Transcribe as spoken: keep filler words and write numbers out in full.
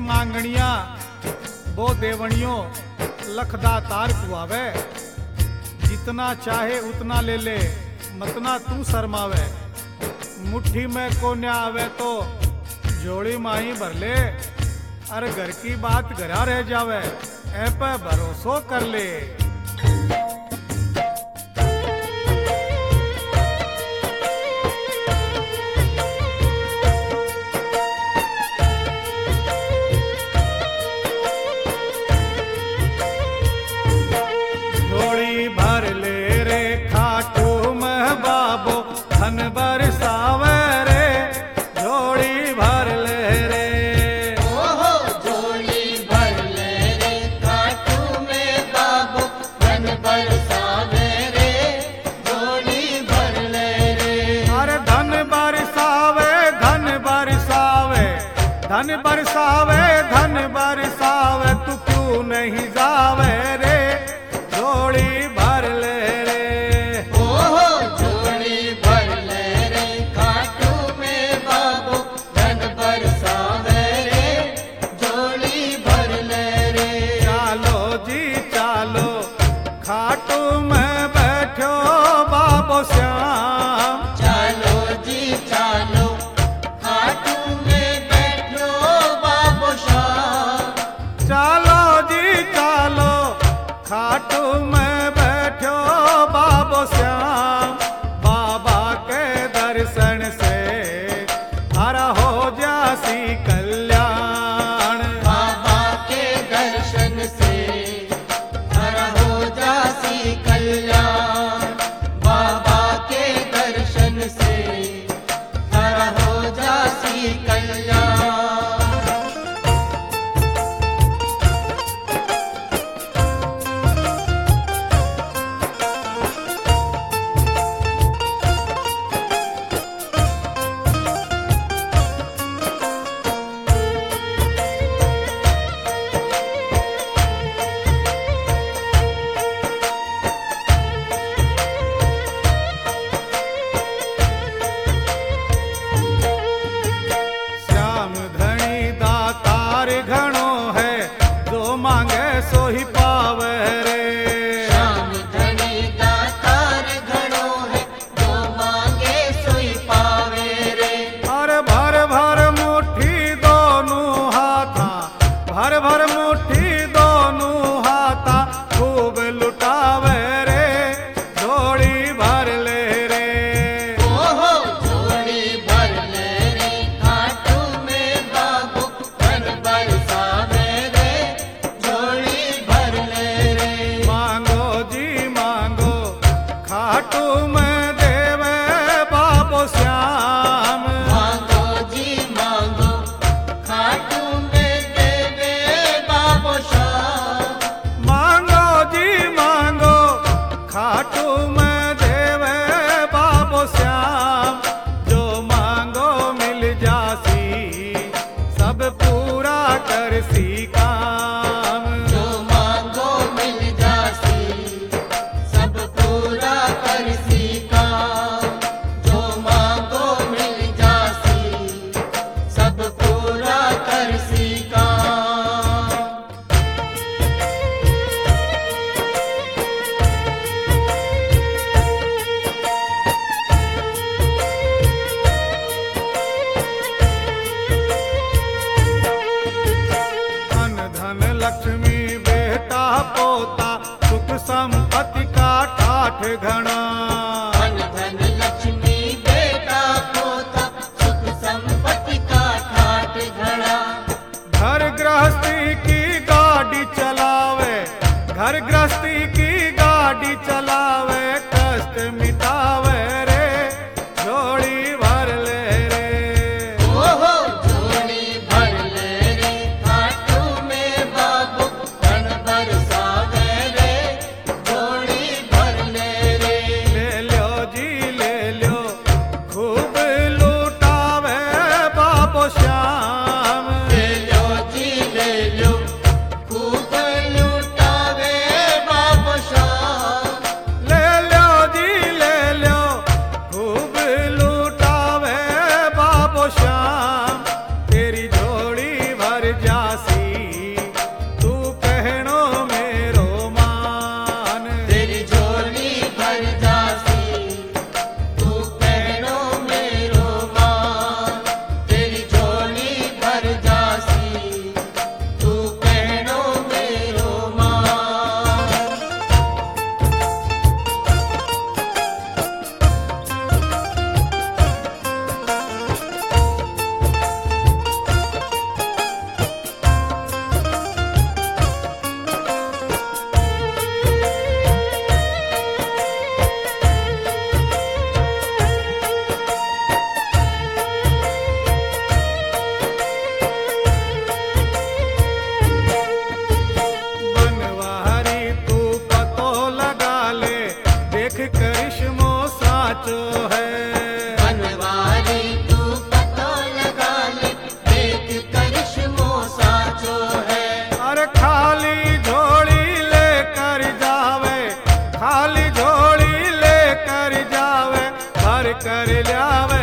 मांगणिया वो देवणियों लखदा तार कुआवे। जितना चाहे उतना ले ले मतना तू शर्मावे। मुट्ठी में को न आवे तो जोड़ी माही भर ले। अरे घर की बात घरा रह जावे ऐ पे भरोसो कर ले। झोली भर ले रे खाटू में बाबो धन बरसावे रे। झोली भर ले रे ओहो झोली भर ले रे खाटू में बाबो धन बरसावे रे। झोली भर ले रे अरे धन बरसावे धन बरसावे धन बरसावे धन बरसावे तू क्यों नहीं जावे रे। झोली भर ले रे ओहो झोली भर ले रे खाटू में बाबो धन बरसावे रे। झोली भर ले रे चालो जी चालो खाटू में बैठो बाबो श्याम। चालो जी चालो खाटू में बैठो बाबो श्याम। चालो जी चालो खाटू में बैठो बाबो श्याम। बाबा के दर्शन से हरा हो जासी कल्याण। बाबा के दर्शन से हर हो जासी कल्याण। बाबा के दर्शन से हर हो जासी कल्याण। श्याम धनी दातार घणो है जो मांगे सो ही पावे रे। श्याम धनी दातार घणो है जो मांगे सोई पावे रे। और भर भर मुट्ठी दोनों हाथा भर भर मुट्ठी दोनों हाथा खूब लुटावे रे। झोली भर ले रे ओहो झोली भर ले रे खाटू में बाबू धन बरसावे रे। झोली भर ले रे मांगो जी मांगो खाटू में देवे बाबो श्याम। मांगो जी मांगो खाटू में देवे बाबो श्याम। मांगो जी मांगो खाटू में देवे बाबो श्याम। जो मांगो मिल जासी सब पूरा करसी काम। जो मांगो मिल जासी सब पूरा करसी काम। जो मांगो मिल जासी सब पूरा करसी काम। धन धन लक्ष्मी बेटा पोता सुख संपत्ति का ठाठ घना। धन धन लक्ष्मी बेटा पोता सुख संपत्ति का ठाट घड़ा। घर गृहस्थी की गाड़ी चलावे घर गृहस्थी की गाड़ी चलावे कष्ट मिटावे रे। झोली भर ले रे ओहो झोली भर ले रे खाटू में बाबू धन बरसावे रे। झोली भर ले रे ले लो जी ले लो खूब लुटावे बाबो श्याम। ले लो जी ले लो खूब लुटावे बाबू श्याम। ले लो जी ले भर जासी तू कहनो मेरो मान तेरी झोली भर जासी तू कहनो मेरो मान। बनवारी तू पतो लगा ले देख करिश्मो साचो है। बनवारी तू पतो लगा ले देख करिश्मो साचो है। अरे खाली झोली लेकर जावे खाली झोली लेकर जावे भर कर लावे